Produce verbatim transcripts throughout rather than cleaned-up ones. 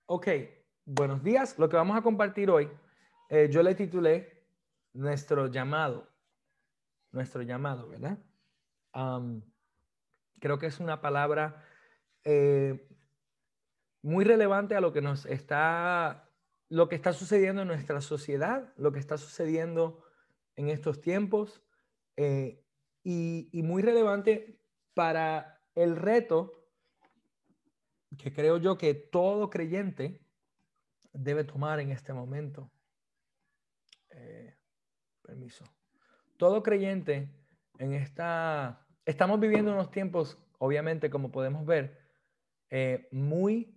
Ok, buenos días. Lo que vamos a compartir hoy, eh, yo le titulé Nuestro llamado, nuestro llamado, ¿verdad? Am, creo que es una palabra eh, muy relevante a lo que nos está, lo que está sucediendo en nuestra sociedad, lo que está sucediendo en estos tiempos, eh, y, y muy relevante para el reto que creo yo que todo creyente debe tomar en este momento. Eh, Permiso. Todo creyente en esta... Estamos viviendo unos tiempos, obviamente, como podemos ver, eh, muy...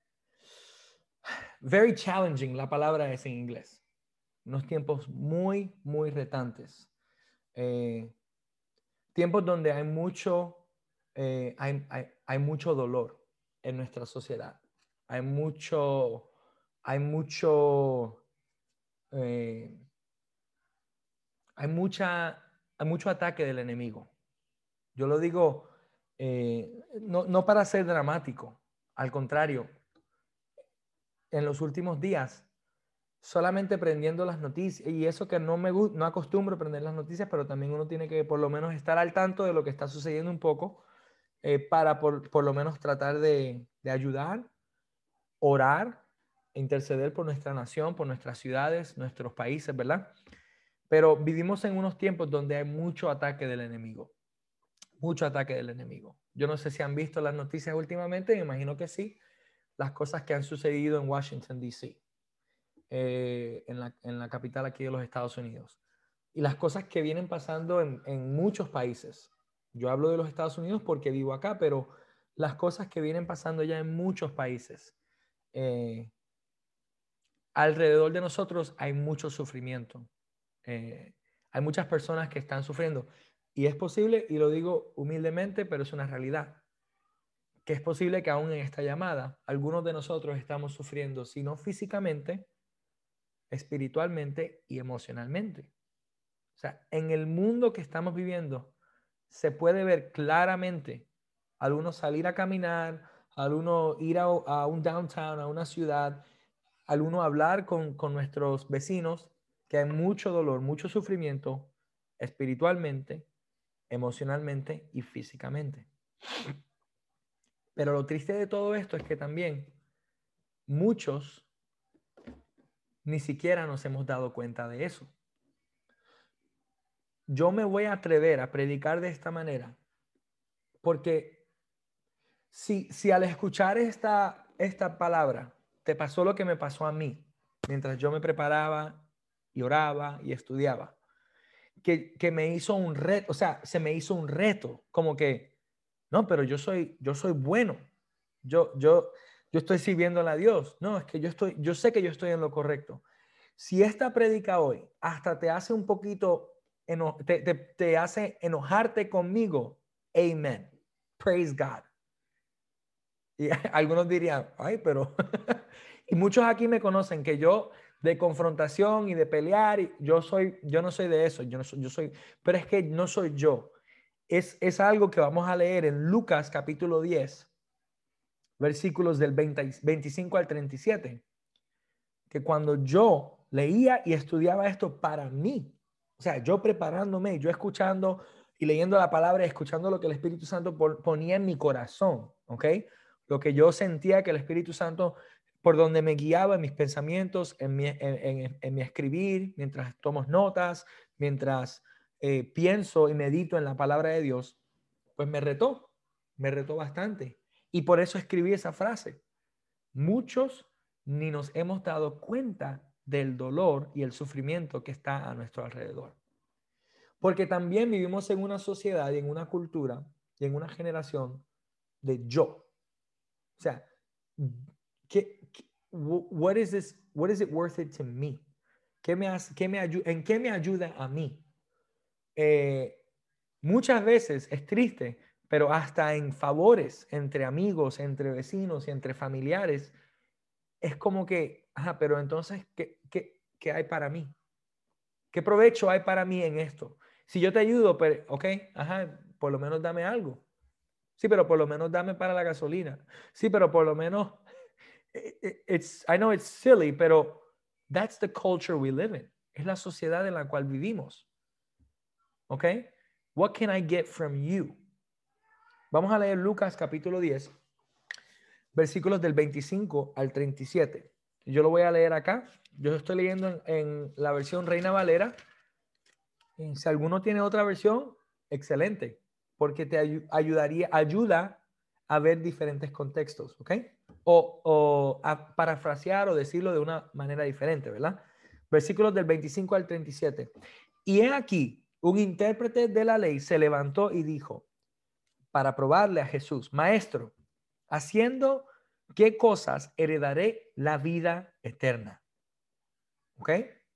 Very challenging, la palabra es en inglés. Unos tiempos muy, muy retantes. Eh, tiempos donde hay mucho, eh, hay, hay, hay mucho dolor en nuestra sociedad. Hay mucho, hay mucho, eh, hay mucha, hay mucho ataque del enemigo. Yo lo digo eh, no, no para ser dramático, al contrario, en los últimos días, solamente prendiendo las noticias, y eso que no me no acostumbro a prender las noticias, pero también uno tiene que por lo menos estar al tanto de lo que está sucediendo un poco, eh, para por, por lo menos tratar de, de ayudar, orar, interceder por nuestra nación, por nuestras ciudades, nuestros países, ¿verdad? Pero vivimos en unos tiempos donde hay mucho ataque del enemigo. Mucho ataque del enemigo. Yo no sé si han visto las noticias últimamente, me imagino que sí, las cosas que han sucedido en Washington, D C, eh, en, la, en la capital aquí de los Estados Unidos, y las cosas que vienen pasando en, en muchos países. Yo hablo de los Estados Unidos porque vivo acá, pero las cosas que vienen pasando ya en muchos países. Eh, Alrededor de nosotros hay mucho sufrimiento. Eh, hay muchas personas que están sufriendo. Y es posible, y lo digo humildemente, pero es una realidad, que es posible que aún en esta llamada algunos de nosotros estamos sufriendo, si no físicamente, espiritualmente y emocionalmente. O sea, en el mundo que estamos viviendo se puede ver claramente al uno salir a caminar, al uno ir a, a un downtown, a una ciudad, al uno hablar con, con nuestros vecinos, que hay mucho dolor, mucho sufrimiento espiritualmente, emocionalmente y físicamente. Pero lo triste de todo esto es que también muchos ni siquiera nos hemos dado cuenta de eso. Yo me voy a atrever a predicar de esta manera porque si, si al escuchar esta, esta palabra te pasó lo que me pasó a mí mientras yo me preparaba y oraba y estudiaba, que, que me hizo un reto, o sea, se me hizo un reto, como que, no, pero yo soy, yo soy bueno, yo, yo, yo estoy sirviéndole a Dios, no, es que yo, estoy, yo sé que yo estoy en lo correcto. Si esta prédica hoy hasta te hace un poquito, eno, te, te, te hace enojarte conmigo, amen, praise God. Y algunos dirían, ay, pero... y muchos aquí me conocen que yo de confrontación y de pelear, y yo, soy, yo no soy de eso, yo, no soy, yo soy, pero es que no soy yo. Es, es algo que vamos a leer en Lucas capítulo diez, versículos del veinte, veinticinco al treinta y siete, que cuando yo leía y estudiaba esto para mí, o sea, yo preparándome, yo escuchando y leyendo la palabra, escuchando lo que el Espíritu Santo ponía en mi corazón, ¿ok? Lo que yo sentía que el Espíritu Santo, por donde me guiaba en mis pensamientos, en mi, en, en, en mi escribir, mientras tomo notas, mientras eh, pienso y medito en la palabra de Dios, pues me retó, me retó bastante. Y por eso escribí esa frase. Muchos ni nos hemos dado cuenta del dolor y el sufrimiento que está a nuestro alrededor. Porque también vivimos en una sociedad y en una cultura y en una generación de yo. O sea, ¿qué, qué, what is this, what is it worth it to me? ¿Qué me, qué me ¿En qué me ayuda a mí? Eh, muchas veces es triste, pero hasta en favores entre amigos, entre vecinos y entre familiares, es como que, ajá, pero entonces, ¿qué, qué, qué hay para mí? ¿Qué provecho hay para mí en esto? Si yo te ayudo, pero, ok, ajá, por lo menos dame algo. Sí, pero por lo menos dame para la gasolina. Sí, pero por lo menos it, it's, I know it's silly, pero that's the culture we live in. Es la sociedad en la cual vivimos. ¿Ok? What can I get from you? Vamos a leer Lucas capítulo diez, versículos del veinticinco al treinta y siete. Yo lo voy a leer acá. Yo estoy leyendo en, en la versión Reina Valera. Y si alguno tiene otra versión, excelente, porque te ay ayudaría, ayuda a ver diferentes contextos, ¿ok? O, o a parafrasear o decirlo de una manera diferente, ¿verdad? Versículos del veinticinco al treinta y siete. Y he aquí, un intérprete de la ley se levantó y dijo, para probarle a Jesús, maestro, haciendo qué cosas heredaré la vida eterna. ¿Ok?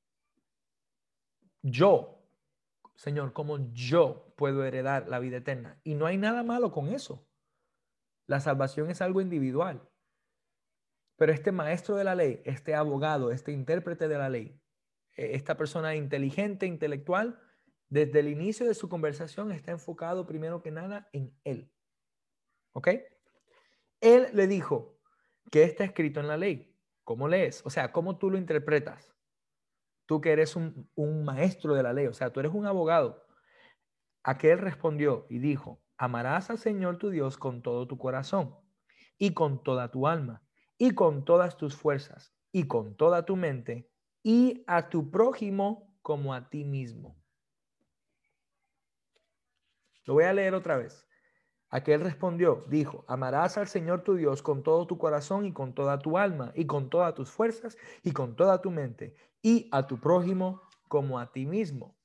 Yo, Señor, ¿cómo yo puedo heredar la vida eterna? Y no hay nada malo con eso. La salvación es algo individual. Pero este maestro de la ley, este abogado, este intérprete de la ley, esta persona inteligente, intelectual, desde el inicio de su conversación está enfocado primero que nada en él. ¿Ok? Él le dijo, ¿qué está escrito en la ley? ¿Cómo lees? O sea, ¿cómo tú lo interpretas? Tú que eres un, un maestro de la ley, o sea, tú eres un abogado. Aquel respondió y dijo, amarás al Señor tu Dios con todo tu corazón y con toda tu alma y con todas tus fuerzas y con toda tu mente y a tu prójimo como a ti mismo. Lo voy a leer otra vez. Aquel respondió, dijo, amarás al Señor tu Dios con todo tu corazón y con toda tu alma y con todas tus fuerzas y con toda tu mente y a tu prójimo como a ti mismo.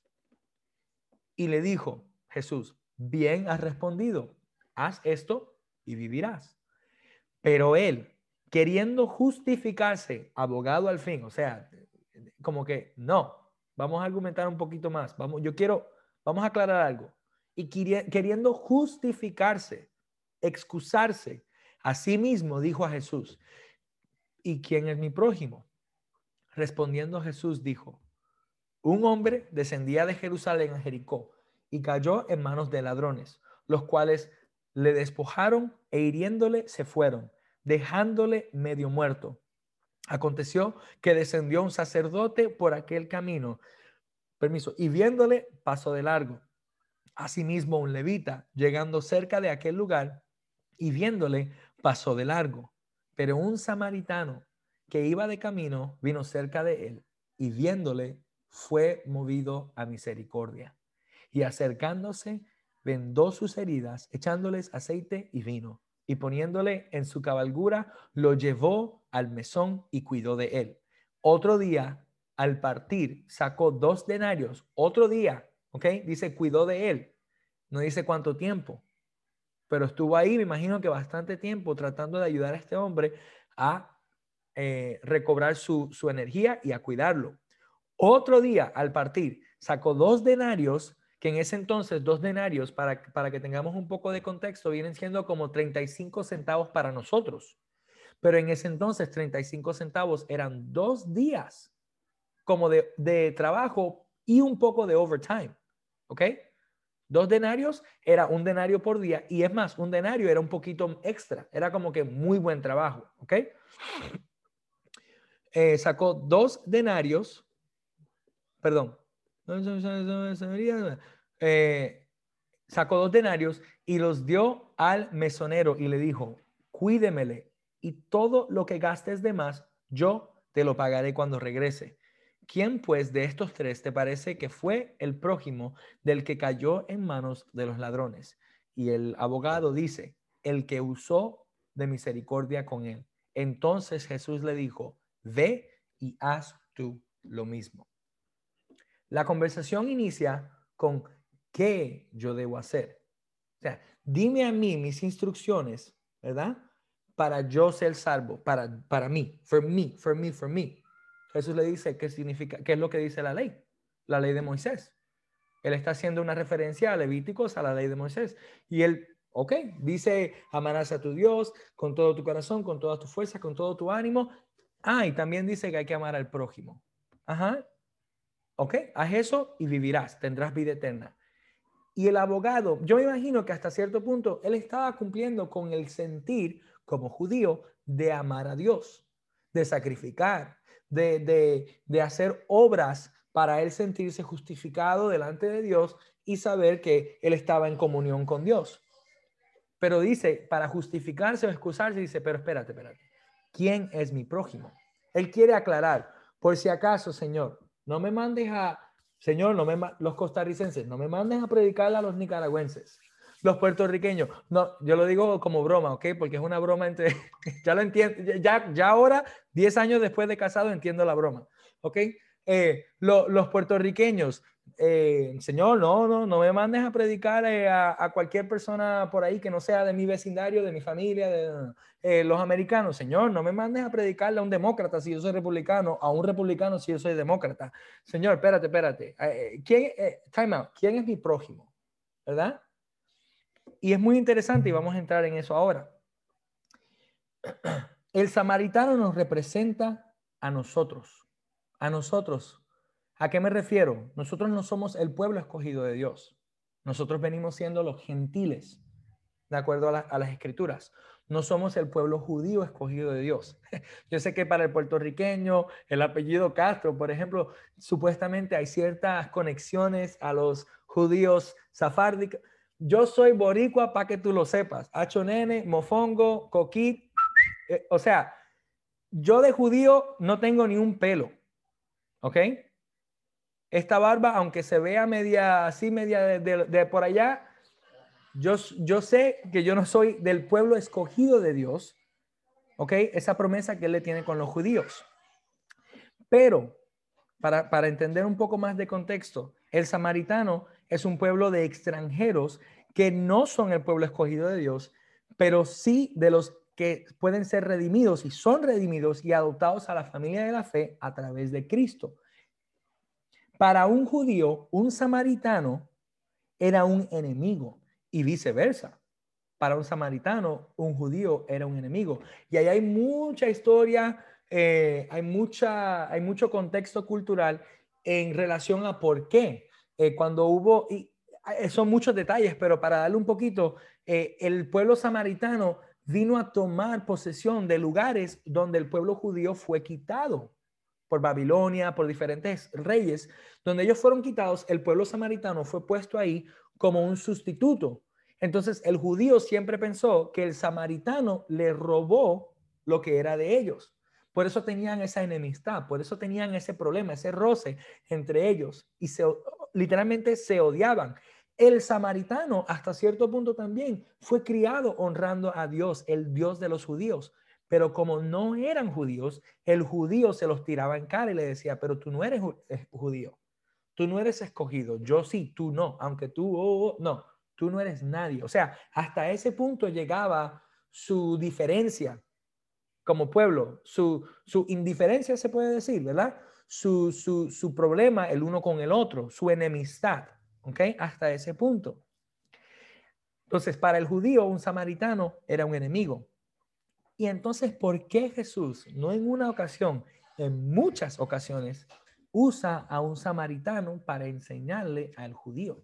Y le dijo Jesús, bien has respondido, haz esto y vivirás. Pero él, queriendo justificarse, abogado al fin, o sea, como que no, vamos a argumentar un poquito más, vamos, yo quiero, vamos a aclarar algo. Y queriendo justificarse, excusarse, a sí mismo dijo a Jesús, ¿y quién es mi prójimo? Respondiendo Jesús dijo, un hombre descendía de Jerusalén a Jericó y cayó en manos de ladrones, los cuales le despojaron e hiriéndole se fueron, dejándole medio muerto. Aconteció que descendió un sacerdote por aquel camino, permiso, y viéndole pasó de largo. Asimismo un levita, llegando cerca de aquel lugar y viéndole pasó de largo. Pero un samaritano que iba de camino vino cerca de él y viéndole fue movido a misericordia. Y acercándose, vendó sus heridas, echándoles aceite y vino. Y poniéndole en su cabalgura, lo llevó al mesón y cuidó de él. Otro día, al partir, sacó dos denarios. Otro día, ¿ok? Dice, cuidó de él. No dice cuánto tiempo. Pero estuvo ahí, me imagino que bastante tiempo, tratando de ayudar a este hombre a eh, recobrar su, su energía y a cuidarlo. Otro día, al partir, sacó dos denarios, que en ese entonces dos denarios, para, para que tengamos un poco de contexto, vienen siendo como treinta y cinco centavos para nosotros. Pero en ese entonces treinta y cinco centavos eran dos días como de, de trabajo y un poco de overtime. ¿Ok? Dos denarios era un denario por día y es más, un denario era un poquito extra. Era como que muy buen trabajo. ¿Ok? Eh, sacó dos denarios. Perdón, eh, sacó dos denarios y los dio al mesonero y le dijo, cuídemele y todo lo que gastes de más, yo te lo pagaré cuando regrese. ¿Quién pues de estos tres te parece que fue el prójimo del que cayó en manos de los ladrones? Y el abogado dice, el que usó de misericordia con él. Entonces Jesús le dijo, ve y haz tú lo mismo. La conversación inicia con ¿qué yo debo hacer? O sea, dime a mí mis instrucciones, ¿verdad? Para yo ser salvo, para, para mí, for me, for me, for me. Jesús le dice qué significa, qué es lo que dice la ley, la ley de Moisés. Él está haciendo una referencia a Levíticos, a la ley de Moisés. Y él, ok, dice, amarás a tu Dios con todo tu corazón, con toda tu fuerza, con todo tu ánimo. Ah, y también dice que hay que amar al prójimo. Ajá. Ok, haz eso y vivirás, tendrás vida eterna. Y el abogado, yo me imagino que hasta cierto punto él estaba cumpliendo con el sentir como judío de amar a Dios, de sacrificar, de, de, de hacer obras para él sentirse justificado delante de Dios y saber que él estaba en comunión con Dios. Pero dice, para justificarse o excusarse, dice, pero espérate, espérate. ¿Quién es mi prójimo? Él quiere aclarar, por si acaso, Señor, no me mandes a, Señor, no me, los costarricenses, no me mandes a predicar a los nicaragüenses, los puertorriqueños. No, yo lo digo como broma, ¿ok? Porque es una broma entre, ya lo entiendo, ya, ya ahora, diez años después de casado, entiendo la broma, ¿ok? Eh, lo, los puertorriqueños, eh, Señor, no, no, no me mandes a predicar eh, a, a cualquier persona por ahí que no sea de mi vecindario, de mi familia, de eh, los americanos. Señor, no me mandes a predicarle a un demócrata si yo soy republicano, a un republicano si yo soy demócrata. Señor, espérate, espérate. Eh, ¿quién, eh, time out, ¿quién es mi prójimo? ¿Verdad? Y es muy interesante y vamos a entrar en eso ahora. El samaritano nos representa a nosotros, a nosotros. ¿A qué me refiero? Nosotros no somos el pueblo escogido de Dios. Nosotros venimos siendo los gentiles, de acuerdo a, la, a las escrituras. No somos el pueblo judío escogido de Dios. Yo sé que para el puertorriqueño, el apellido Castro, por ejemplo, supuestamente hay ciertas conexiones a los judíos safárdicos. Yo soy boricua para que tú lo sepas. Hacho nene, mofongo, coquí. Eh, o sea, yo de judío no tengo ni un pelo. ¿Ok? Esta barba, aunque se vea media así, media de, de, de por allá, yo, yo sé que yo no soy del pueblo escogido de Dios, ¿ok? Esa promesa que él le tiene con los judíos. Pero, para, para entender un poco más de contexto, el samaritano es un pueblo de extranjeros que no son el pueblo escogido de Dios, pero sí de los que pueden ser redimidos y son redimidos y adoptados a la familia de la fe a través de Cristo. Para un judío, un samaritano era un enemigo y viceversa. Para un samaritano, un judío era un enemigo. Y ahí hay mucha historia, eh, hay, mucha, hay mucho contexto cultural en relación a por qué. Eh, cuando hubo, y son muchos detalles, pero para darle un poquito, eh, el pueblo samaritano vino a tomar posesión de lugares donde el pueblo judío fue quitado por Babilonia, por diferentes reyes, donde ellos fueron quitados, el pueblo samaritano fue puesto ahí como un sustituto. Entonces el judío siempre pensó que el samaritano le robó lo que era de ellos. Por eso tenían esa enemistad, por eso tenían ese problema, ese roce entre ellos y se, literalmente se odiaban. El samaritano hasta cierto punto también fue criado honrando a Dios, el Dios de los judíos. Pero como no eran judíos, el judío se los tiraba en cara y le decía, pero tú no eres judío, tú no eres escogido, yo sí, tú no, aunque tú, oh, oh, no, tú no eres nadie. O sea, hasta ese punto llegaba su diferencia como pueblo, su, su indiferencia se puede decir, ¿verdad? Su, su, su problema el uno con el otro, su enemistad, ¿ok? Hasta ese punto. Entonces, para el judío, un samaritano era un enemigo. Y entonces, ¿por qué Jesús, no en una ocasión, en muchas ocasiones, usa a un samaritano para enseñarle al judío?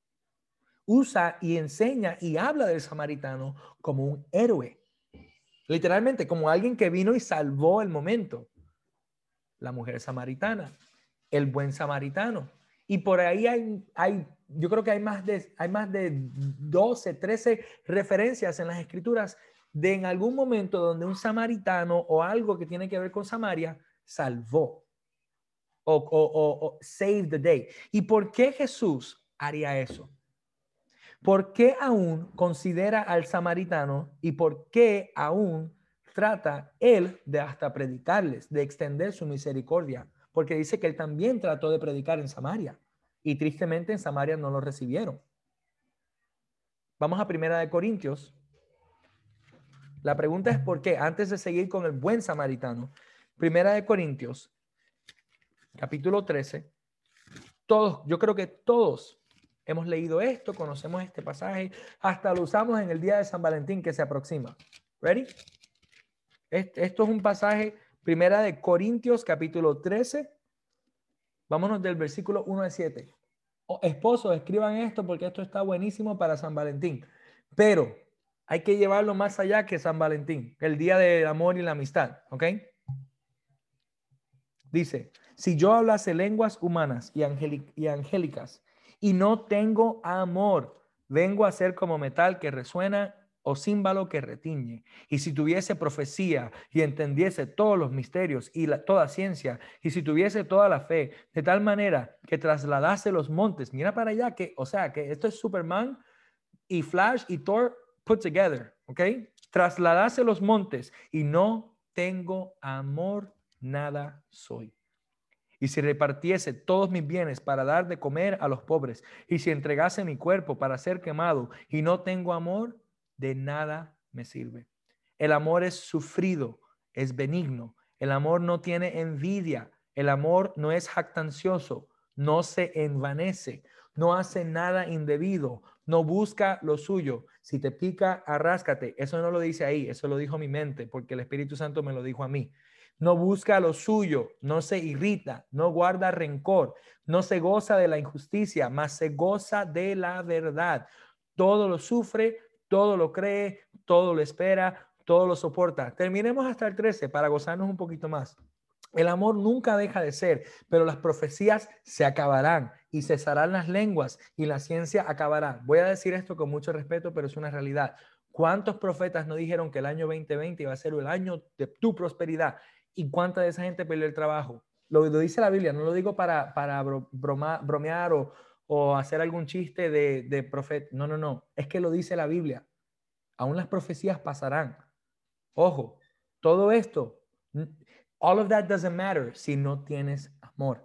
Usa y enseña y habla del samaritano como un héroe. Literalmente, como alguien que vino y salvó el momento. La mujer samaritana, el buen samaritano. Y por ahí hay, hay yo creo que hay más de, hay más de doce, trece referencias en las escrituras de en algún momento donde un samaritano o algo que tiene que ver con Samaria salvó o, o, o, o save the day. ¿Y por qué Jesús haría eso? ¿Por qué aún considera al samaritano y por qué aún trata él de hasta predicarles, de extender su misericordia? Porque dice que él también trató de predicar en Samaria y tristemente en Samaria no lo recibieron. Vamos a Primera de Corintios. La pregunta es por qué, antes de seguir con el buen samaritano. Primera de Corintios, capítulo trece. Todos, yo creo que todos hemos leído esto, conocemos este pasaje, hasta lo usamos en el día de San Valentín que se aproxima. ¿Ready? Esto es un pasaje, Primera de Corintios, capítulo trece. Vámonos del versículo uno al siete. Oh, esposos, escriban esto porque esto está buenísimo para San Valentín. Pero Hay que llevarlo más allá que San Valentín, el día del amor y la amistad, ¿ok? Dice, si yo hablase lenguas humanas y, angélic- y angélicas y no tengo amor, vengo a ser como metal que resuena o címbalo que retiñe. Y si tuviese profecía y entendiese todos los misterios y la, toda ciencia, y si tuviese toda la fe, de tal manera que trasladase los montes, mira para allá, que, o sea, que esto es Superman y Flash y Thor put together, ¿ok? Trasladase los montes y no tengo amor, nada soy. Y si repartiese todos mis bienes para dar de comer a los pobres, y si entregase mi cuerpo para ser quemado y no tengo amor, de nada me sirve. El amor es sufrido, es benigno. El amor no tiene envidia. El amor no es jactancioso, no se envanece, no hace nada indebido, no busca lo suyo. Si te pica, arráscate. Eso no lo dice ahí, eso lo dijo mi mente, porque el Espíritu Santo me lo dijo a mí. No busca lo suyo, no se irrita, no guarda rencor, no se goza de la injusticia, mas se goza de la verdad. Todo lo sufre, todo lo cree, todo lo espera, todo lo soporta. Terminemos hasta el trece para gozarnos un poquito más. El amor nunca deja de ser, pero las profecías se acabarán y cesarán las lenguas y la ciencia acabará. Voy a decir esto con mucho respeto, pero es una realidad. ¿Cuántos profetas no dijeron que el año veinte veinte iba a ser el año de tu prosperidad? ¿Y cuánta de esa gente perdió el trabajo? Lo, lo dice la Biblia, no lo digo para, para broma, bromear o, o hacer algún chiste de, de profeta. No, no, no. Es que lo dice la Biblia. Aún las profecías pasarán. Ojo, todo esto, all of that doesn't matter si no tienes amor.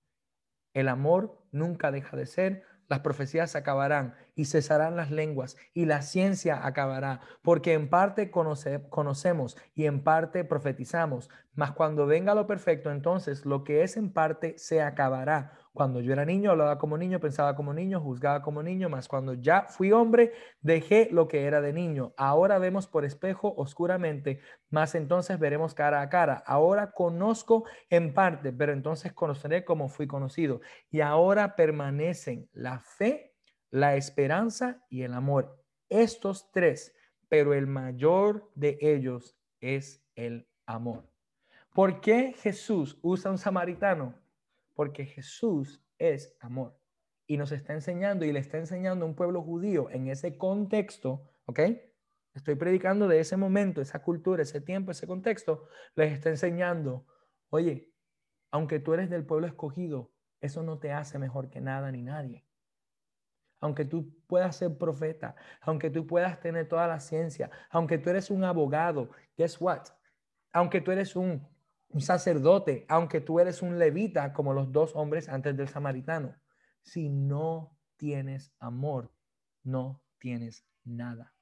El amor nunca deja de ser, las profecías acabarán y cesarán las lenguas y la ciencia acabará, porque en parte conoce, conocemos y en parte profetizamos, mas cuando venga lo perfecto, entonces lo que es en parte se acabará. Cuando yo era niño, hablaba como niño, pensaba como niño, juzgaba como niño, mas cuando ya fui hombre, dejé lo que era de niño. Ahora vemos por espejo oscuramente, mas entonces veremos cara a cara. Ahora conozco en parte, pero entonces conoceré como fui conocido. Y ahora permanecen la fe, la esperanza y el amor. Estos tres, pero el mayor de ellos es el amor. ¿Por qué Jesús usa un samaritano? Porque Jesús es amor. Y nos está enseñando y le está enseñando a un pueblo judío en ese contexto, ¿ok? Estoy predicando de ese momento, esa cultura, ese tiempo, ese contexto. Les está enseñando, oye, aunque tú eres del pueblo escogido, eso no te hace mejor que nada ni nadie. Aunque tú puedas ser profeta, aunque tú puedas tener toda la ciencia, aunque tú eres un abogado, guess what? Aunque tú eres un, un sacerdote, aunque tú eres un levita, como los dos hombres antes del samaritano, si no tienes amor, no tienes nada.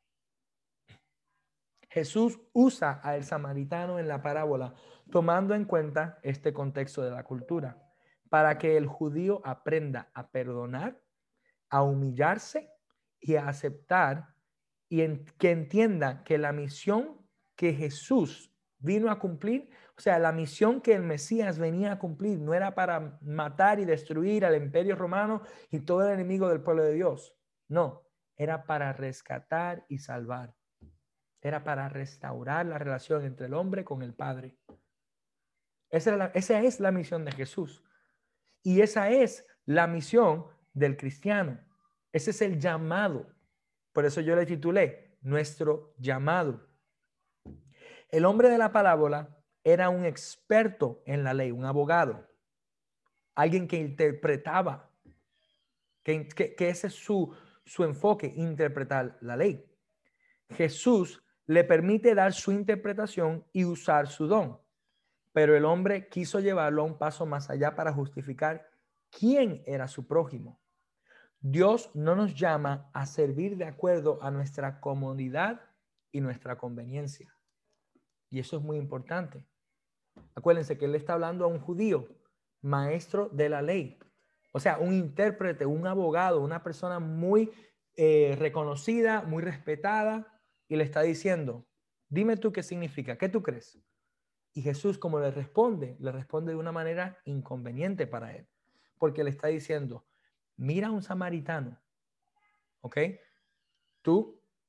Jesús usa al samaritano en la parábola, tomando en cuenta este contexto de la cultura, para que el judío aprenda a perdonar, a humillarse y a aceptar, y en, que entienda que la misión que Jesús vino a cumplir, o sea, la misión que el Mesías venía a cumplir, no era para matar y destruir al imperio romano y todo el enemigo del pueblo de Dios. No, era para rescatar y salvar. Era para restaurar la relación entre el hombre con el Padre. Esa, la, esa es la misión de Jesús. Y esa es la misión del cristiano. Ese es el llamado. Por eso yo le titulé Nuestro llamado. El hombre de la parábola era un experto en la ley, un abogado, alguien que interpretaba, que, que, que ese es su, su enfoque, interpretar la ley. Jesús le permite dar su interpretación y usar su don, pero el hombre quiso llevarlo a un paso más allá para justificar quién era su prójimo. Dios no nos llama a servir de acuerdo a nuestra comodidad y nuestra conveniencia. Y eso es muy importante. Acuérdense que él está hablando a un judío, maestro de la ley. O sea, un intérprete, un abogado, una persona muy eh, reconocida, muy respetada, y le está diciendo, dime tú qué significa, ¿qué tú crees? Y Jesús, como le responde, le responde de una manera inconveniente para él, porque le está diciendo, mira a un samaritano, ¿ok? Tú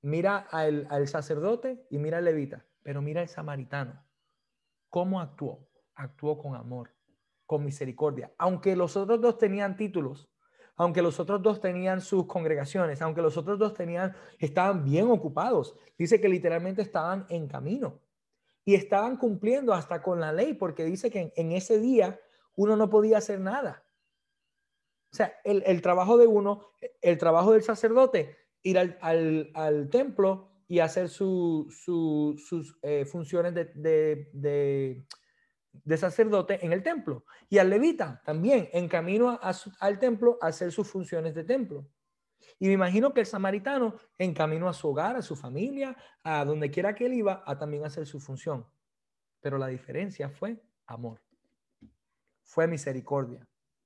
Mira al, al sacerdote y mira al levita, pero mira al samaritano. ¿Cómo actuó? Actuó con amor, con misericordia. Aunque los otros dos tenían títulos, aunque los otros dos tenían sus congregaciones, aunque los otros dos tenían, estaban bien ocupados. Dice que literalmente estaban en camino y estaban cumpliendo hasta con la ley, porque dice que en, en ese día uno no podía hacer nada. O sea, el, el trabajo de uno, el trabajo del sacerdote, ir al, al, al templo y hacer su, su, sus eh, funciones de, de, de, de sacerdote en el templo. Y al levita también, en camino a, a su, al templo, a hacer sus funciones de templo. Y me imagino que el samaritano, en camino a su hogar, a su familia, a donde quiera que él iba, a también hacer su función. Pero la diferencia fue amor, fue misericordia.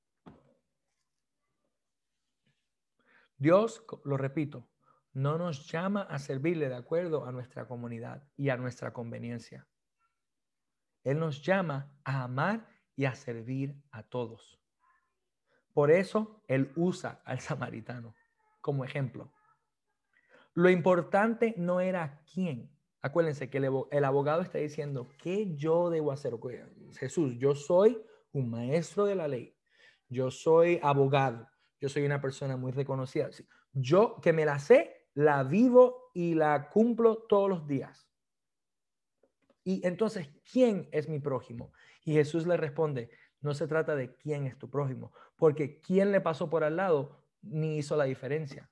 Dios, lo repito, no nos llama a servirle de acuerdo a nuestra comunidad y a nuestra conveniencia. Él nos llama a amar y a servir a todos. Por eso Él usa al samaritano como ejemplo. Lo importante no era quién. Acuérdense que el abogado está diciendo, ¿qué yo debo hacer? Jesús, yo soy un maestro de la ley. Yo soy abogado. Yo soy una persona muy reconocida. Yo que me la sé, la vivo y la cumplo todos los días. Y entonces, ¿quién es mi prójimo? Y Jesús le responde, no se trata de quién es tu prójimo, porque quién le pasó por al lado ni hizo la diferencia.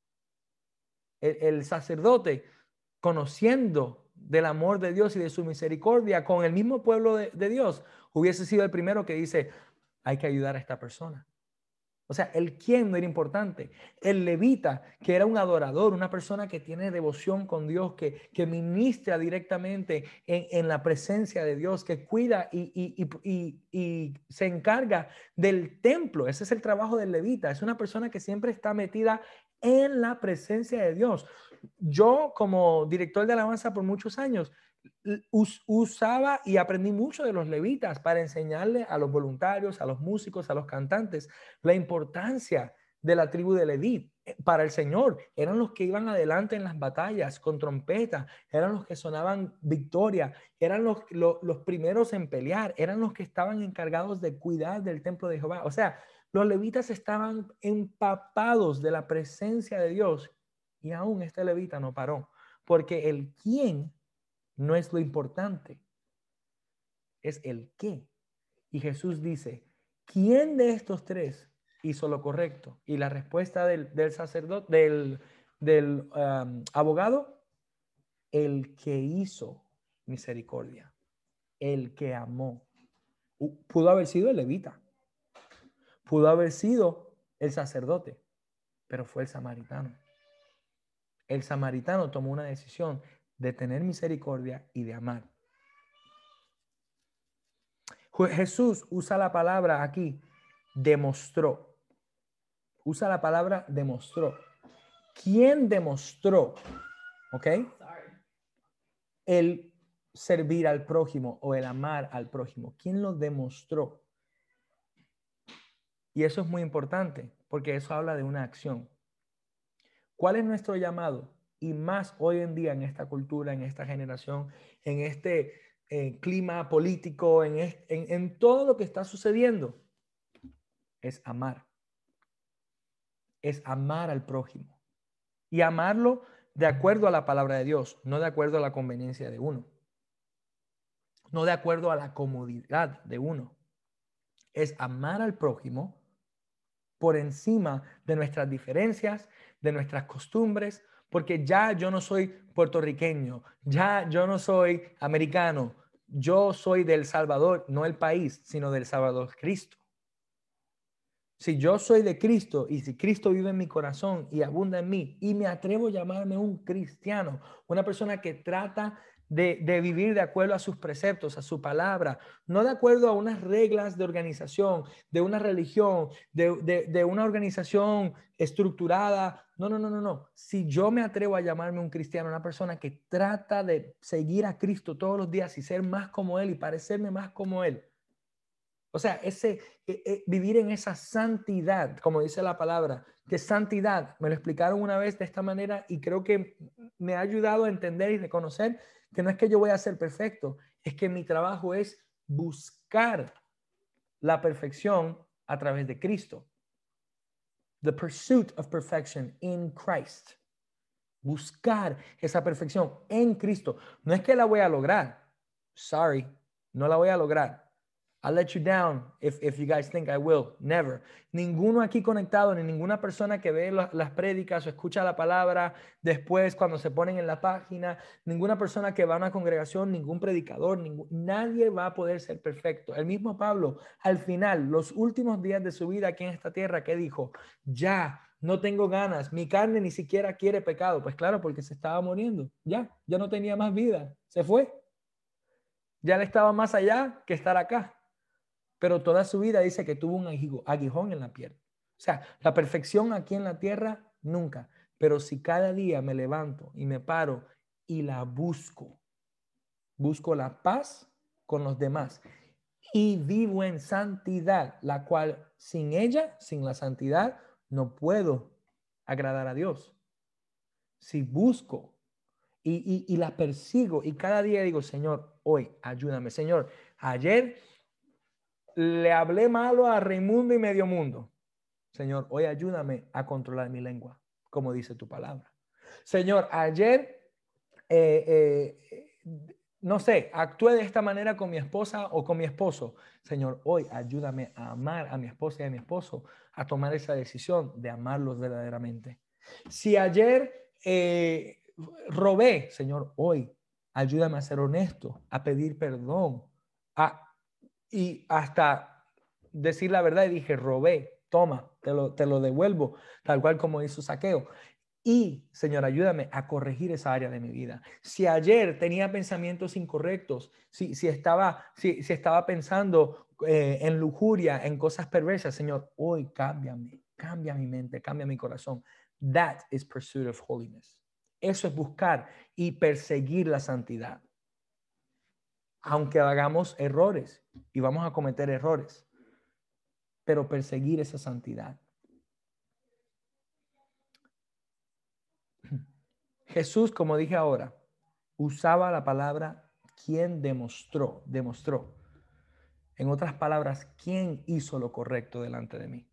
El, el sacerdote, conociendo del amor de Dios y de su misericordia con el mismo pueblo de, de Dios, hubiese sido el primero que dice, hay que ayudar a esta persona. O sea, el quién no era importante. El levita, que era un adorador, una persona que tiene devoción con Dios, que, que ministra directamente en, en la presencia de Dios, que cuida y, y, y, y, y se encarga del templo. Ese es el trabajo del levita. Es una persona que siempre está metida en la presencia de Dios. Yo, como director de alabanza por muchos años, us, usaba y aprendí mucho de los levitas para enseñarle a los voluntarios, a los músicos, a los cantantes, la importancia de la tribu de Leví para el Señor. Eran los que iban adelante en las batallas con trompeta, eran los que sonaban victoria, eran los, los, los primeros en pelear, eran los que estaban encargados de cuidar del templo de Jehová. O sea, los levitas estaban empapados de la presencia de Dios y aún este levita no paró, porque el quién no es lo importante, es el qué. Y Jesús dice, ¿quién de estos tres hizo lo correcto? Y la respuesta del, del sacerdote, del, del um, abogado, el que hizo misericordia, el que amó. Pudo haber sido el levita, pudo haber sido el sacerdote, pero fue el samaritano. El samaritano tomó una decisión de tener misericordia y de amar. Jesús usa la palabra aquí, demostró. Usa la palabra demostró. ¿Quién demostró? ¿Ok? El servir al prójimo o el amar al prójimo. ¿Quién lo demostró? Y eso es muy importante porque eso habla de una acción. ¿Cuál es nuestro llamado? Y más hoy en día en esta cultura, en esta generación, en este eh, clima político, en, este, en, en todo lo que está sucediendo, es amar. Es amar al prójimo. Y amarlo de acuerdo a la palabra de Dios, no de acuerdo a la conveniencia de uno. No de acuerdo a la comodidad de uno. Es amar al prójimo por encima de nuestras diferencias, de nuestras costumbres, porque ya yo no soy puertorriqueño, ya yo no soy americano, yo soy del Salvador, no el país, sino del Salvador Cristo. Si yo soy de Cristo y si Cristo vive en mi corazón y abunda en mí y me atrevo a llamarme un cristiano, una persona que trata de, de vivir de acuerdo a sus preceptos, a su palabra, no de acuerdo a unas reglas de organización, de una religión, de, de, de una organización estructurada. No, no, no, no, no. Si yo me atrevo a llamarme un cristiano, una persona que trata de seguir a Cristo todos los días y ser más como Él y parecerme más como Él, O sea, ese, eh, eh, vivir en esa santidad, como dice la palabra, que santidad, me lo explicaron una vez de esta manera y creo que me ha ayudado a entender y reconocer que no es que yo voy a ser perfecto, es que mi trabajo es buscar la perfección a través de Cristo. The pursuit of perfection in Christ. Buscar esa perfección en Cristo. No es que la voy a lograr. Sorry, no la voy a lograr. I'll let you down if, if you guys think I will. Never. Ninguno aquí conectado, ni ninguna persona que ve las, las prédicas o escucha la palabra después cuando se ponen en la página, ninguna persona que va a una congregación, ningún predicador, ningún, nadie va a poder ser perfecto. El mismo Pablo, al final, los últimos días de su vida aquí en esta tierra, ¿qué dijo? Ya, no tengo ganas, mi carne ni siquiera quiere pecado. Pues claro, porque se estaba muriendo. Ya, ya no tenía más vida. Se fue. Ya le estaba más allá que estar acá. Pero toda su vida dice que tuvo un aguijón en la piel. O sea, la perfección aquí en la tierra, nunca. Pero si cada día me levanto y me paro y la busco, busco la paz con los demás y vivo en santidad, la cual sin ella, sin la santidad, no puedo agradar a Dios. Si busco y, y, y la persigo y cada día digo, Señor, hoy ayúdame. Señor, ayer le hablé malo a Raimundo y medio mundo. Señor, hoy ayúdame a controlar mi lengua, como dice tu palabra. Señor, ayer, eh, eh, no sé, actué de esta manera con mi esposa o con mi esposo. Señor, hoy ayúdame a amar a mi esposa y a mi esposo, a tomar esa decisión de amarlos verdaderamente. Si ayer eh, robé, Señor, hoy ayúdame a ser honesto, a pedir perdón, a y hasta decir la verdad y dije, robé, toma, te lo, te lo devuelvo, tal cual como hizo Saqueo. Y, Señor, ayúdame a corregir esa área de mi vida. Si ayer tenía pensamientos incorrectos, si, si, estaba, si, si estaba pensando eh, en lujuria, en cosas perversas, Señor, hoy cámbiame, cambia mi mente, cambia mi corazón. That is pursuit of holiness. Eso es buscar y perseguir la santidad. Aunque hagamos errores y vamos a cometer errores, pero perseguir esa santidad. Jesús, como dije ahora, usaba la palabra quien demostró, demostró. En otras palabras, ¿quién hizo lo correcto delante de mí?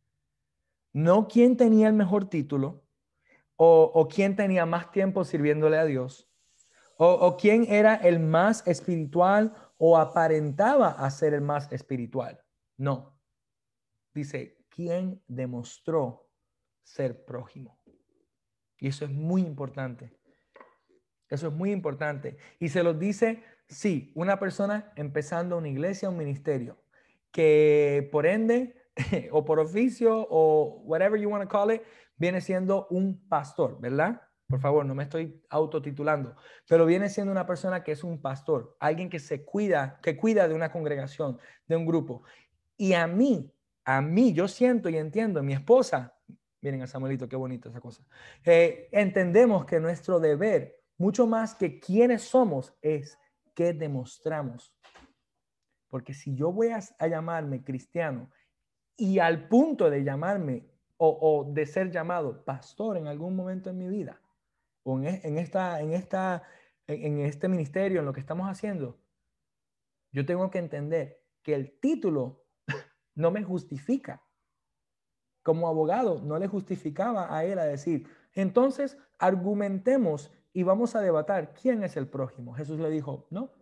No quién tenía el mejor título o, o quién tenía más tiempo sirviéndole a Dios o, o quién era el más espiritual o aparentaba a ser el más espiritual. No. Dice, ¿quién demostró ser prójimo? Y eso es muy importante. Eso es muy importante. Y se los dice, sí, una persona empezando una iglesia, un ministerio, que por ende, o por oficio, o whatever you want to call it, viene siendo un pastor, ¿verdad? Por favor, no me estoy autotitulando, pero viene siendo una persona que es un pastor, alguien que se cuida, que cuida de una congregación, de un grupo. Y a mí, a mí, yo siento y entiendo, mi esposa, miren a Samuelito, qué bonito esa cosa, eh, entendemos que nuestro deber, mucho más que quiénes somos, es qué demostramos. Porque si yo voy a, a llamarme cristiano y al punto de llamarme o, o de ser llamado pastor en algún momento en mi vida, o en, en, esta, en, esta, en, en este ministerio, en lo que estamos haciendo, yo tengo que entender que el título no me justifica. Como abogado, no le justificaba a él a decir, entonces argumentemos y vamos a debatir quién es el prójimo. Jesús le dijo, no.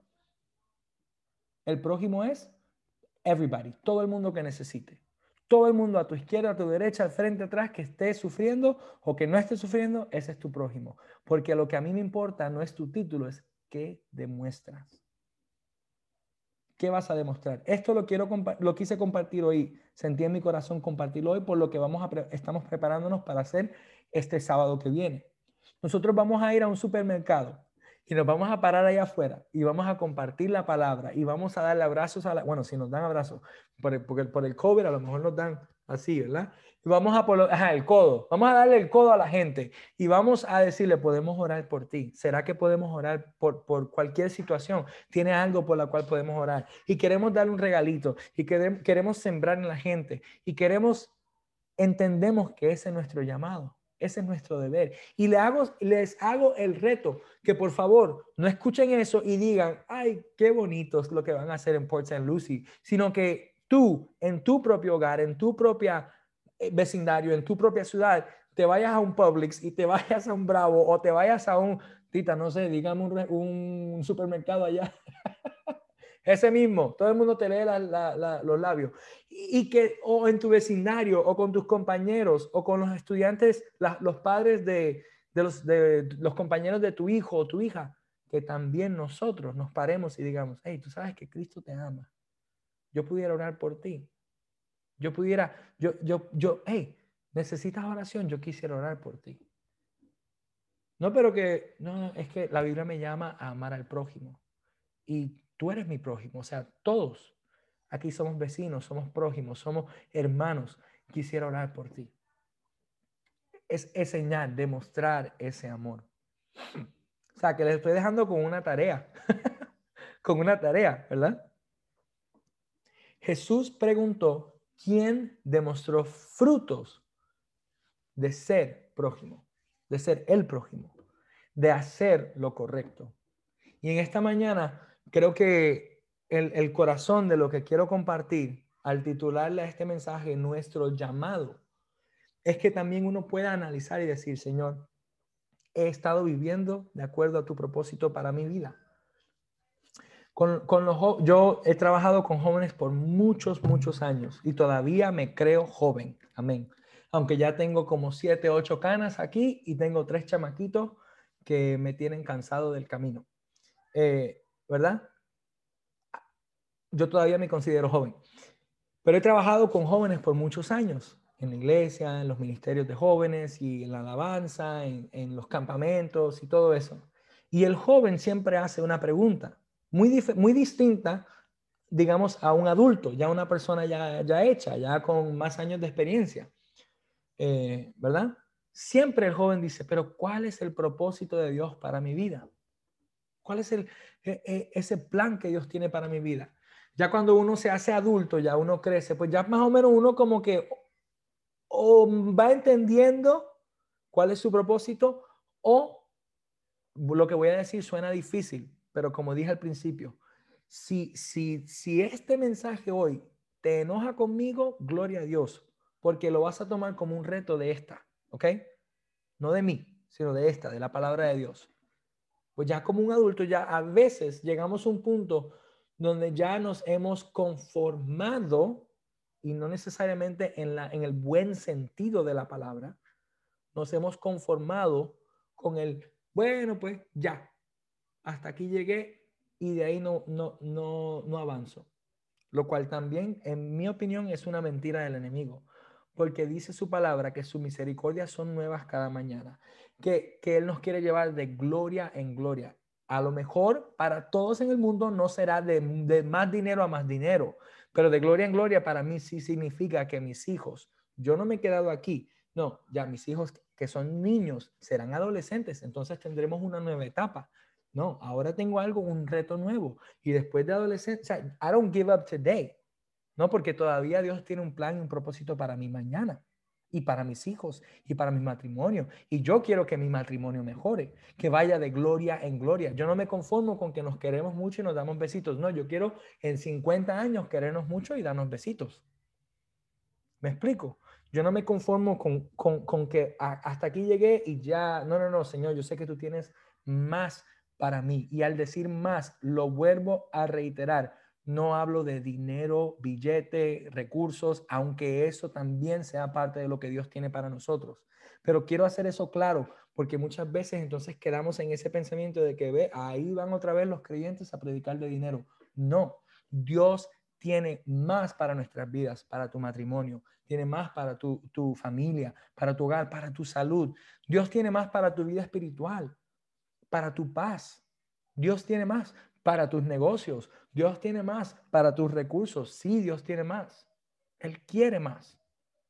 El prójimo es everybody, todo el mundo que necesite. Todo el mundo a tu izquierda, a tu derecha, al frente, atrás, que esté sufriendo o que no esté sufriendo, ese es tu prójimo. Porque lo que a mí me importa no es tu título, es qué demuestras. ¿Qué vas a demostrar? Esto lo quiero lo quise compartir hoy. Sentí en mi corazón compartirlo hoy por lo que vamos a pre estamos preparándonos para hacer este sábado que viene. Nosotros vamos a ir a un supermercado y nos vamos a parar allá afuera y vamos a compartir la palabra y vamos a darle abrazos a la, bueno, si nos dan abrazos, por el, porque por el COVID a lo mejor nos dan así, ¿verdad? Y vamos a poner, ajá, el codo, vamos a darle el codo a la gente y vamos a decirle, podemos orar por ti. ¿Será que podemos orar por, por cualquier situación? ¿Tiene algo por la cual podemos orar? Y queremos darle un regalito y queremos, queremos sembrar en la gente y queremos, entendemos que ese es nuestro llamado. Ese es nuestro deber. Y le hago, les hago el reto que por favor no escuchen eso y digan, ay, qué bonito es lo que van a hacer en Port Saint Lucie, sino que tú, en tu propio hogar, en tu propia eh, vecindario, en tu propia ciudad, te vayas a un Publix y te vayas a un Bravo o te vayas a un, tita, no sé, digamos un, un supermercado allá. Ese mismo, todo el mundo te lee la, la, la, los labios. Y, y que o en tu vecindario o con tus compañeros o con los estudiantes, la, los padres de, de, los, de los compañeros de tu hijo o tu hija, que también nosotros nos paremos y digamos, hey, tú sabes que Cristo te ama. Yo pudiera orar por ti. Yo pudiera, yo, yo, yo, hey, necesitas oración, yo quisiera orar por ti. No, pero que, no, es que la Biblia me llama a amar al prójimo. Y tú eres mi prójimo, o sea, todos aquí somos vecinos, somos prójimos, somos hermanos. Quisiera orar por ti. Es enseñar, demostrar ese amor. O sea, que les estoy dejando con una tarea, con una tarea, ¿verdad? Jesús preguntó, ¿quién demostró frutos de ser prójimo, de ser el prójimo, de hacer lo correcto? Y en esta mañana creo que el, el corazón de lo que quiero compartir al titularle a este mensaje nuestro llamado es que también uno pueda analizar y decir, Señor, he estado viviendo de acuerdo a tu propósito para mi vida. Con, con los, yo he trabajado con jóvenes por muchos, muchos años y todavía me creo joven. Amén. Aunque ya tengo como siete, ocho canas aquí y tengo tres chamaquitos que me tienen cansado del camino. Eh, ¿Verdad? Yo todavía me considero joven, pero he trabajado con jóvenes por muchos años, en la iglesia, en los ministerios de jóvenes y en la alabanza, en, en los campamentos y todo eso. Y el joven siempre hace una pregunta muy, muy distinta, digamos, a un adulto, ya una persona ya, ya hecha, ya con más años de experiencia, eh, ¿verdad? Siempre el joven dice, pero ¿cuál es el propósito de Dios para mi vida? ¿Cuál es el, e, e, ese plan que Dios tiene para mi vida? Ya cuando uno se hace adulto, ya uno crece, pues ya más o menos uno como que o va entendiendo cuál es su propósito o lo que voy a decir suena difícil, pero como dije al principio, si, si, si este mensaje hoy te enoja conmigo, gloria a Dios, porque lo vas a tomar como un reto de esta, ¿ok? No de mí, sino de esta, de la palabra de Dios. Pues ya como un adulto, ya a veces llegamos a un punto donde ya nos hemos conformado, y no necesariamente en, la, en el buen sentido de la palabra, nos hemos conformado con el, bueno, pues ya, hasta aquí llegué y de ahí no, no, no, no avanzo. Lo cual también, en mi opinión, es una mentira del enemigo, porque dice su palabra que sus misericordias son nuevas cada mañana, que, que Él nos quiere llevar de gloria en gloria. A lo mejor para todos en el mundo no será de, de más dinero a más dinero, pero de gloria en gloria para mí sí significa que mis hijos, yo no me he quedado aquí, no, ya mis hijos que son niños serán adolescentes, entonces tendremos una nueva etapa. No, ahora tengo algo, un reto nuevo. Y después de adolescencia, o sea, I don't give up today. No, porque todavía Dios tiene un plan y un propósito para mi mañana y para mis hijos y para mi matrimonio. Y yo quiero que mi matrimonio mejore, que vaya de gloria en gloria. Yo no me conformo con que nos queremos mucho y nos damos besitos. No, yo quiero en cincuenta años querernos mucho y darnos besitos. ¿Me explico? Yo no me conformo con, con, con que a, hasta aquí llegué y ya, no, no, no, Señor, yo sé que tú tienes más para mí. Y al decir más, lo vuelvo a reiterar. No hablo de dinero, billete, recursos, aunque eso también sea parte de lo que Dios tiene para nosotros. Pero quiero hacer eso claro, porque muchas veces entonces quedamos en ese pensamiento de que ve, ahí van otra vez los creyentes a predicar de dinero. No, Dios tiene más para nuestras vidas, para tu matrimonio, tiene más para tu, tu familia, para tu hogar, para tu salud. Dios tiene más para tu vida espiritual, para tu paz. Dios tiene más para tus negocios. Dios tiene más para tus recursos. Sí, Dios tiene más. Él quiere más.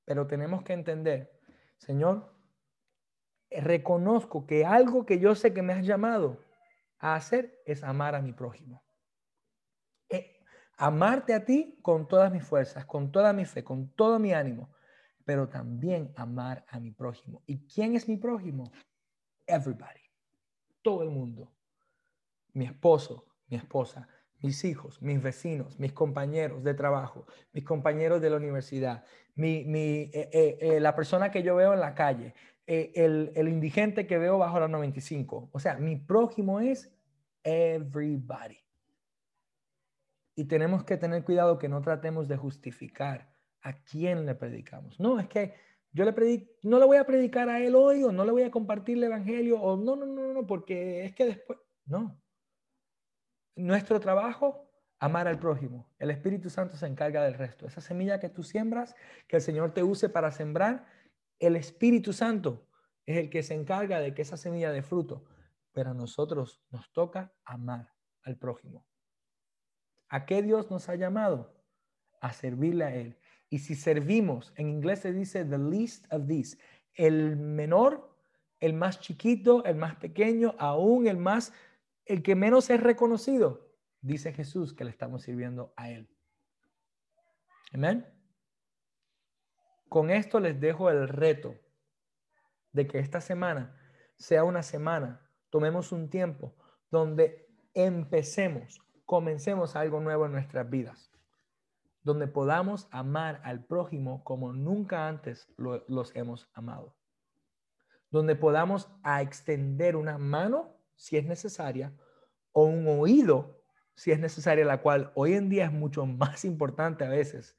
Pero tenemos que entender, Señor, reconozco que algo que yo sé que me has llamado a hacer es amar a mi prójimo. Eh, amarte a ti con todas mis fuerzas, con toda mi fe, con todo mi ánimo, pero también amar a mi prójimo. ¿Y quién es mi prójimo? Everybody. Todo el mundo. Mi esposo, mi esposa, mis hijos, mis vecinos, mis compañeros de trabajo, mis compañeros de la universidad, mi, mi, eh, eh, eh, la persona que yo veo en la calle, eh, el, el indigente que veo bajo la noventa y cinco. O sea, mi prójimo es everybody. Y tenemos que tener cuidado que no tratemos de justificar a quién le predicamos. No, es que yo le predico, no le voy a predicar a él hoy, o no le voy a compartir el evangelio, o no, no, no, no, porque es que después, no. Nuestro trabajo, amar al prójimo. El Espíritu Santo se encarga del resto. Esa semilla que tú siembras, que el Señor te use para sembrar, el Espíritu Santo es el que se encarga de que esa semilla dé fruto. Pero a nosotros nos toca amar al prójimo. ¿A qué Dios nos ha llamado? A servirle a Él. Y si servimos, en inglés se dice the least of these, el menor, el más chiquito, el más pequeño, aún el más, el que menos es reconocido, dice Jesús que le estamos sirviendo a Él. Amén. Con esto les dejo el reto de que esta semana sea una semana, tomemos un tiempo donde empecemos, comencemos algo nuevo en nuestras vidas, donde podamos amar al prójimo como nunca antes lo, los hemos amado, donde podamos a extender una mano si es necesaria o un oído si es necesaria, la cual hoy en día es mucho más importante a veces,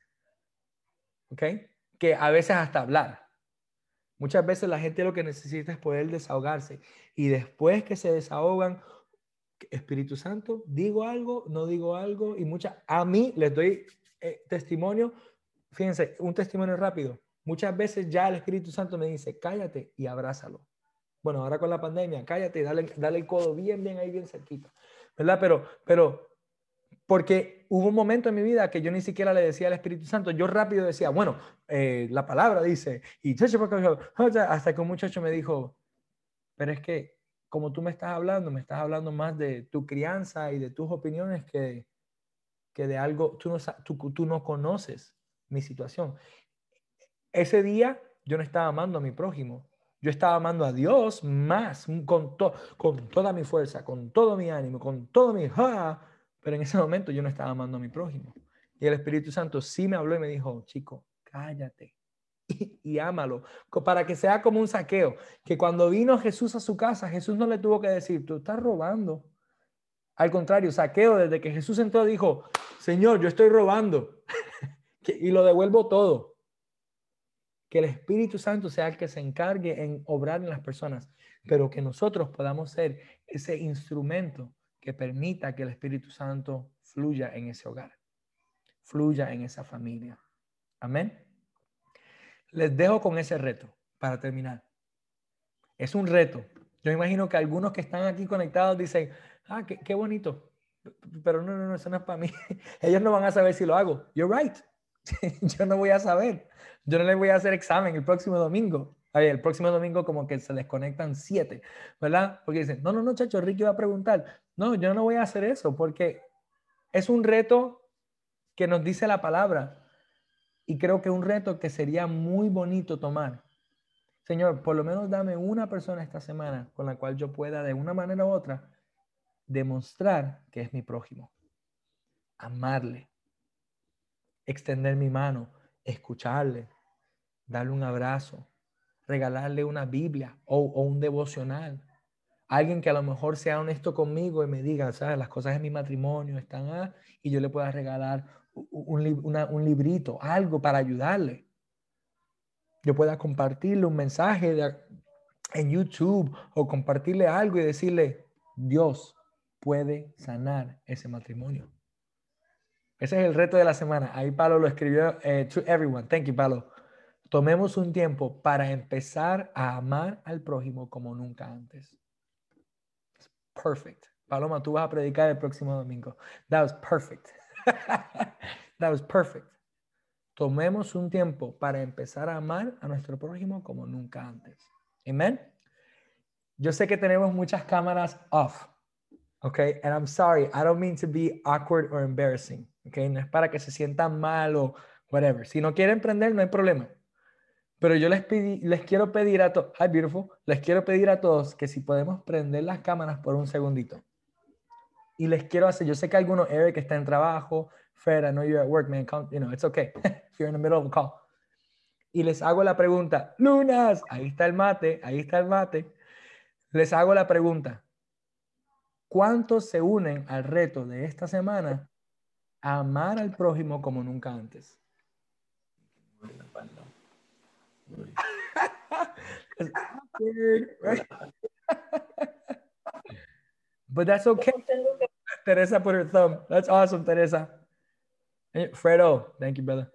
¿ok? Que a veces hasta hablar. Muchas veces la gente lo que necesita es poder desahogarse y después que se desahogan, Espíritu Santo, digo algo, no digo algo, y muchas, a mí les doy eh, testimonio, fíjense, un testimonio rápido. Muchas veces ya el Espíritu Santo me dice, cállate y abrázalo. Bueno, ahora con la pandemia, cállate y dale, dale el codo bien, bien ahí, bien cerquita, ¿verdad? Pero, pero, porque hubo un momento en mi vida que yo ni siquiera le decía al Espíritu Santo, yo rápido decía, bueno, eh, la palabra dice, y hasta que un muchacho me dijo, pero es que como tú me estás hablando, me estás hablando más de tu crianza y de tus opiniones que, que de algo, tú no, tú, tú no conoces mi situación. Ese día yo no estaba amando a mi prójimo, yo estaba amando a Dios más, con, to, con toda mi fuerza, con todo mi ánimo, con todo mi... ¡ja! Pero en ese momento yo no estaba amando a mi prójimo. Y el Espíritu Santo sí me habló y me dijo, chico, cállate. Y, y ámalo, para que sea como un Zaqueo, que cuando vino Jesús a su casa, Jesús no le tuvo que decir, tú estás robando. Al contrario, Zaqueo, desde que Jesús entró, dijo, Señor, yo estoy robando y lo devuelvo todo. Que el Espíritu Santo sea el que se encargue en obrar en las personas, pero que nosotros podamos ser ese instrumento que permita que el Espíritu Santo fluya en ese hogar, fluya en esa familia. Amén. Les dejo con ese reto para terminar. Es un reto. Yo imagino que algunos que están aquí conectados dicen, ah, qué, qué bonito, pero no, no, no, eso no es para mí. Ellos no van a saber si lo hago. You're right. Yo no voy a saber. Yo no les voy a hacer examen el próximo domingo. Ay, el próximo domingo como que se les conectan siete, ¿verdad? Porque dicen, no, no, no, chacho, Ricky va a preguntar. No, yo no voy a hacer eso porque es un reto que nos dice la palabra. Y creo que un reto que sería muy bonito tomar. Señor, por lo menos dame una persona esta semana con la cual yo pueda de una manera u otra demostrar que es mi prójimo. Amarle, extender mi mano, escucharle, darle un abrazo, regalarle una Biblia o, o un devocional. Alguien que a lo mejor sea honesto conmigo y me diga, ¿sabes? Las cosas de mi matrimonio están ah, y yo le pueda regalar un, un, una, un librito, algo para ayudarle. Yo pueda compartirle un mensaje de, en YouTube o compartirle algo y decirle, Dios puede sanar ese matrimonio. Ese es el reto de la semana. Ahí Pablo lo escribió, eh, to everyone. Thank you, Pablo. Tomemos un tiempo para empezar a amar al prójimo como nunca antes. Perfect. Paloma, tú vas a predicar el próximo domingo. That was perfect. That was perfect. tomemos un tiempo para empezar a amar a nuestro prójimo como nunca antes. Amén. Yo sé que tenemos muchas cámaras off. Okay, and I'm sorry, I don't mean to be awkward or embarrassing. Okay, no es para que se sientan mal o whatever. Si no quieren prender, no hay problema. Pero yo les, pedí, les quiero pedir a todos, hi beautiful, les quiero pedir a todos que si podemos prender las cámaras por un segundito. Y les quiero hacer, yo sé que algunos, Eric está en trabajo, Fred, I know you're at work, man, come, you know, it's okay, if you're in the middle of a call. Y les hago la pregunta, Lunas, ahí está el mate, ahí está el mate. Les hago la pregunta, ¿cuántos se unen al reto de esta semana a amar al prójimo como nunca antes? But that's okay. Teresa put her thumb. That's awesome, Teresa. Fredo, thank you, brother.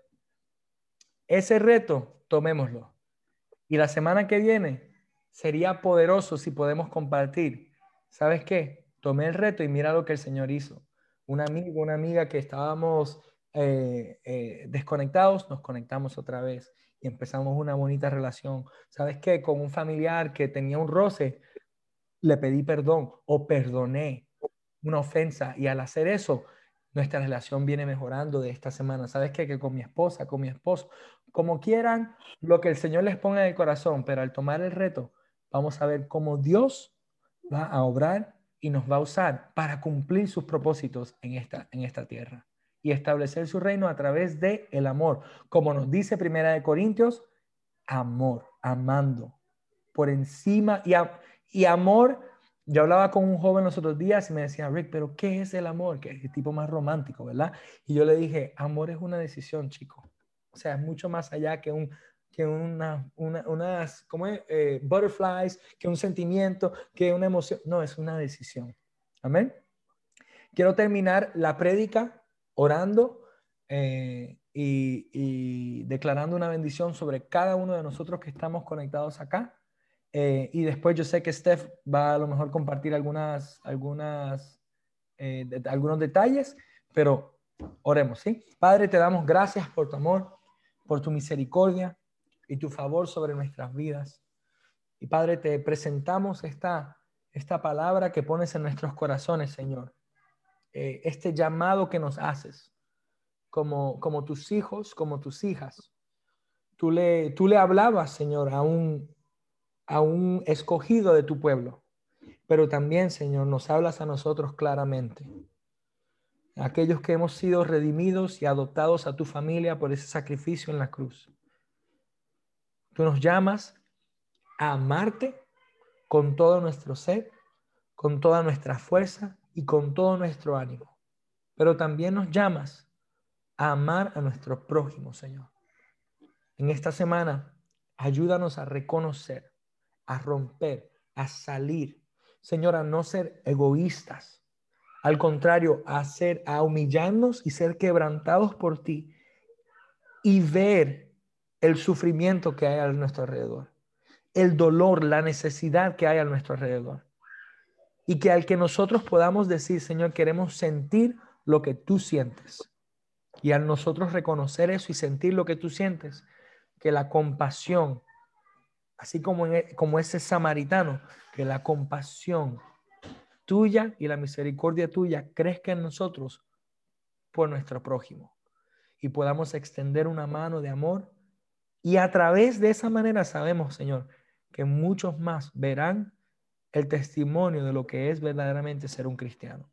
Ese reto, tomémoslo. Y la semana que viene sería poderoso si podemos compartir. ¿Sabes qué? Tomé el reto y mira lo que el Señor hizo. Un amigo, una amiga que estábamos eh, eh, desconectados, nos conectamos otra vez y empezamos una bonita relación. ¿Sabes qué? Con un familiar que tenía un roce, le pedí perdón o perdoné una ofensa y al hacer eso, nuestra relación viene mejorando de esta semana. ¿Sabes qué? Que con mi esposa, con mi esposo, como quieran, lo que el Señor les ponga en el corazón, pero al tomar el reto, vamos a ver cómo Dios va a obrar y nos va a usar para cumplir sus propósitos en esta, en esta tierra y establecer su reino a través de el amor. Como nos dice Primera de Corintios, amor, amando por encima y, a, y amor. Yo hablaba con un joven los otros días y me decía, Rick, pero ¿qué es el amor? Que es el tipo más romántico, ¿verdad? Y yo le dije, amor es una decisión, chico. O sea, es mucho más allá que un, que una, una, unas, ¿cómo es? Eh, butterflies, que un sentimiento, que una emoción. No, es una decisión. Amén. Quiero terminar la prédica orando eh, y, y declarando una bendición sobre cada uno de nosotros que estamos conectados acá. Eh, y después yo sé que Steph va a lo mejor compartir algunas, algunas, eh, de, algunos detalles, pero oremos, ¿sí? Padre, te damos gracias por tu amor, por tu misericordia y tu favor sobre nuestras vidas. Y Padre, te presentamos esta, esta palabra que pones en nuestros corazones, Señor. Eh, este llamado que nos haces como, como tus hijos, como tus hijas. Tú le, tú le hablabas, Señor, a un, a un escogido de tu pueblo, pero también, Señor, nos hablas a nosotros claramente. Aquellos que hemos sido redimidos y adoptados a tu familia por ese sacrificio en la cruz. Tú nos llamas a amarte con todo nuestro ser, con toda nuestra fuerza y con todo nuestro ánimo. Pero también nos llamas a amar a nuestro prójimo, Señor. En esta semana, ayúdanos a reconocer, a romper, a salir, Señor, a no ser egoístas. Al contrario, a ser, a humillarnos y ser quebrantados por ti y ver el sufrimiento que hay a nuestro alrededor, el dolor, la necesidad que hay a nuestro alrededor. Y que al que nosotros podamos decir, Señor, queremos sentir lo que tú sientes. Y al nosotros reconocer eso y sentir lo que tú sientes, que la compasión, así como, en, como ese samaritano, que la compasión tuya y la misericordia tuya crezca en nosotros por nuestro prójimo. Y podamos extender una mano de amor. Y a través de esa manera sabemos, Señor, que muchos más verán el testimonio de lo que es verdaderamente ser un cristiano.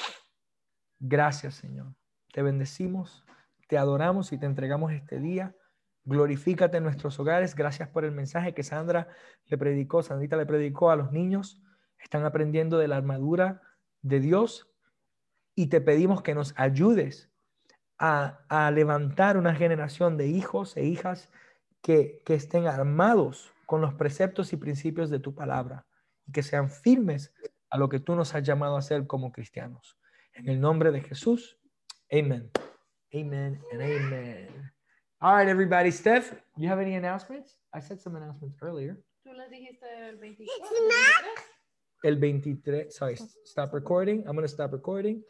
Gracias, Señor. Te bendecimos, te adoramos y te entregamos este día. Glorifícate en nuestros hogares. Gracias por el mensaje que Sandra le predicó, Sandrita le predicó a los niños. Están aprendiendo de la armadura de Dios y te pedimos que nos ayudes a, a levantar una generación de hijos e hijas que, que estén armados con los preceptos y principios de tu palabra y que sean firmes a lo que tú nos has llamado a hacer como cristianos. En el nombre de Jesús, amen. Amen and amen. All right, everybody. Steph, you have any announcements? I said some announcements earlier. ¿Tú les dijiste el veinticuatro? El veintitrés, sorry, stop recording. I'm going to stop recording.